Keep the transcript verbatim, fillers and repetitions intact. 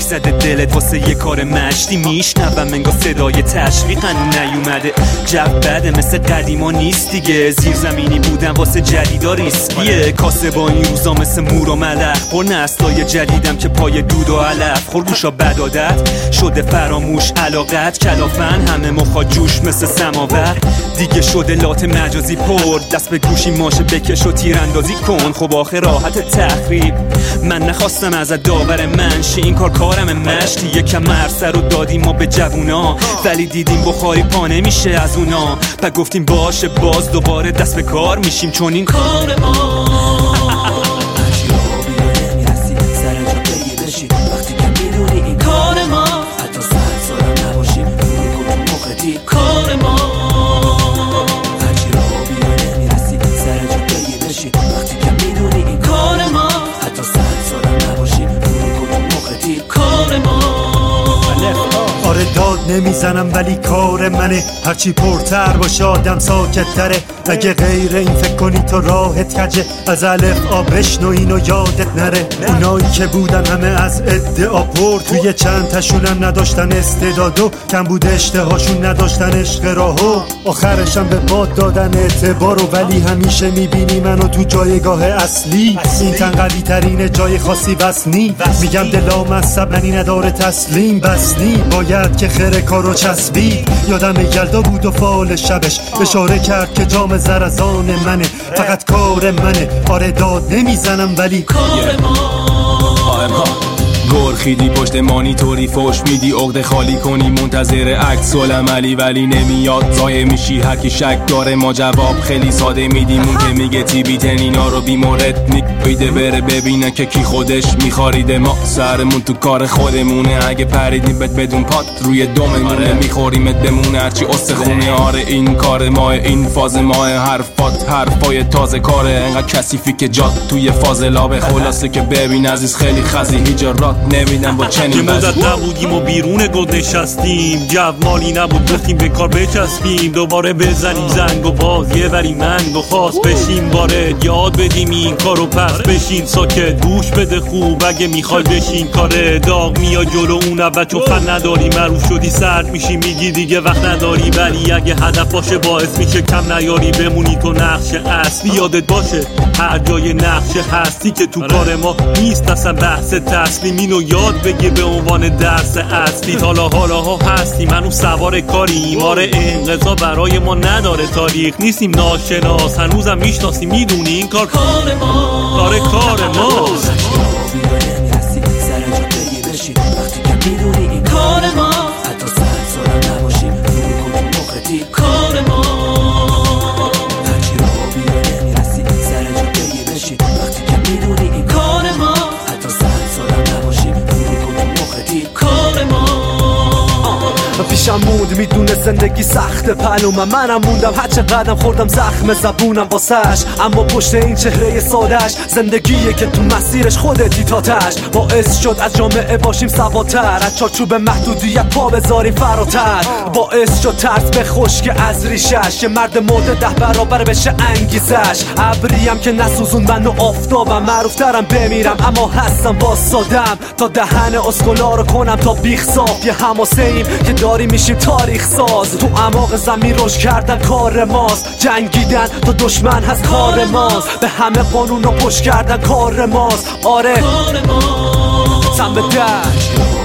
زده دلت واسه یه کار مشتی میشنوم انگار صدای تشویق هنو نیومده. جو بده مثل قدیما نیست دیگه، زیر زمینی بودن واسه جدیدا ریسکیه. کاسه با این روزا مثل مور و ملخ، پر نسلای جدیدم که پای دود و علف. خورگوشا بدادت شده فراموش، علاقت کلافن همه مخا جوش مثل سماور. دیگه شده لات مجازی پر، دست به گوشی ماشه بکش و تیراندازی کن. خب آخه راحت تخریب، من نخواستم ازت داور منشی، این کار کارم مشتی. یکم مرسه رو دادیم ما به جوونا، ولی دیدیم بخاری پا نمیشه از اونا. و گفتیم باشه باز دوباره دست به کار میشیم، چون این کار ما وقتی که میدونی این کار ما، حتی صد سالم نباشیم برو کن تو مختی. کار ما هرچی را بیای نمیرسی سر جا بگی بشی. وقتی که میدونی این کار ما، حتی صد سالم نباشیم برو کن تو مختی. کار ما آره داد نمیزنم ولی کار منه، هرچی پرتر باشه آدم ساکت تره. اگه غیر این فکر کنی تو راحت کجه، از الف آ بشنو اینو یادت نره. اونایی که بودن همه از ادعا پر، توی چند تاشونم نداشتن استعدادو، کم بود اشتهاشون نداشتن عشق راهو. آخرشم به باد دادن اعتبارو، ولی همیشه میبینی منو تو جایگاه اصلی. این تن قوی ترین جای خاصی وصنی، میگم دلام از سبنی نداره تسلیم. بسنی باید که خیر کارو چسبی. یادم یلدا بود و فال شبش اشاره کرد که جام زرزان منه، فقط کار منه. آره داد نمیزنم ولی کار ما گرخیدی پشت مانیتوری فوش میدی، عقده خالی کنی منتظر عکس العملی ولی نمیاد. ضایع میشی هر کی شک داره، ما جواب خیلی ساده میدیم. اون که میگه تی بی تن اینا رو بی مورد میگه بره ببینه که کی خودش میخاریده. ما سرمون تو کار خودمونه، اگه پریدیم بد بدون پات روی دوممونه. میخوریمت بمونه هرچی استخونه. آره این کار ماه، این فاز ماه، حرفات حرفای تازه کاره. انقدر کثیفی که جات توی فاز لابه. خلاصه که ببین عزیز خیلی خزی هیجرات نمیدم با چنین وضعی. مدت نبودیم و بیرون گل نشستیم، جو مالی نبود گفتیم به کار بچسبیم. دوباره بزنیم زنگ و باز یه وری منگ و خواست بشیم وارد. یاد بدیم این کارو پس بشین ساکت گوش بده خوب. اگه میخوای بشین کاره داغ میا جلو اون اول چون فن نداری. معروف شدی سرد میشی میگی دیگه وقت نداری، ولی اگه هدف باشه باعث میشه کم نیاری. بمونی تو نقش اصلی، یادت باشه هر جای نقش هستی که تو کار ما نیست اصلا بحث تسلیم. اینو یاد بگیر به عنوان درس اصلی. حالا حالا ها هستیم هنوز سوار کاریم. آره انقضا برای ما نداره تاریخ، نیستیم ناشناس هنوزم میشناسیم. میدونی این کار کار ما، آره کار ما. وقتی که میدونی این کار ما، حتی صد سالم نباشیم برو کن تو مختی. کار ما هرچی را بیای نمیرسی سر جا بگی بشی. وقتی که میدونی این کار ما، حتی صد سالم نباشیم برو کن تو مختی. کار ما پیشم موند میدونه زندگی سخت پلومم. منم موندم هرچه قدم خوردم زخم زبونم واسش، اما پشت این چهره سادش زندگیه که تو مسیرش خودتی تاتش. باعث شد از جامعه باشیم سواتر، از چارچوب محدودیت پا بذاریم فراتر. باعث شد ترس به خشک از ریشش، یه مرد مرده ده برابر بشه انگیزش. ابریم که نسوزون من و آفتابم، معروف ترم بمیرم اما هستم باز سادم. تا دهن اسکولا رو کنم تا بیخ صاف، یه حماسه ایم که داریم میشیم تاریخ ساز. تو اعماق زمین رشد کردن کار ماست، جنگیدن تا دشمن هست کار ماست. به همه قانون رو پشت کردن کار ماست. آره کار ما تن به در